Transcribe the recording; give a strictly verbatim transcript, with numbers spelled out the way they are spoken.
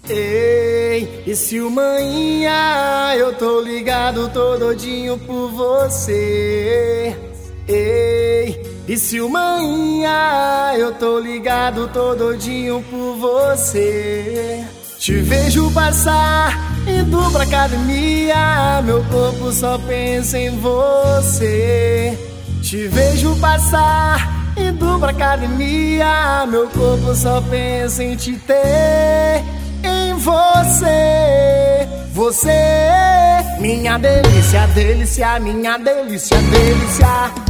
Ei, e se o manhã eu tô ligado, tô doidinho por você. Ei, e se o manhã eu tô ligado, tô doidinho por você. Te vejo passar, indo pra academia, meu corpo só pensa em você. Te vejo passar, indo pra academia, meu corpo só pensa em te ter, em você. Você, minha delícia, delícia, minha delícia, delícia.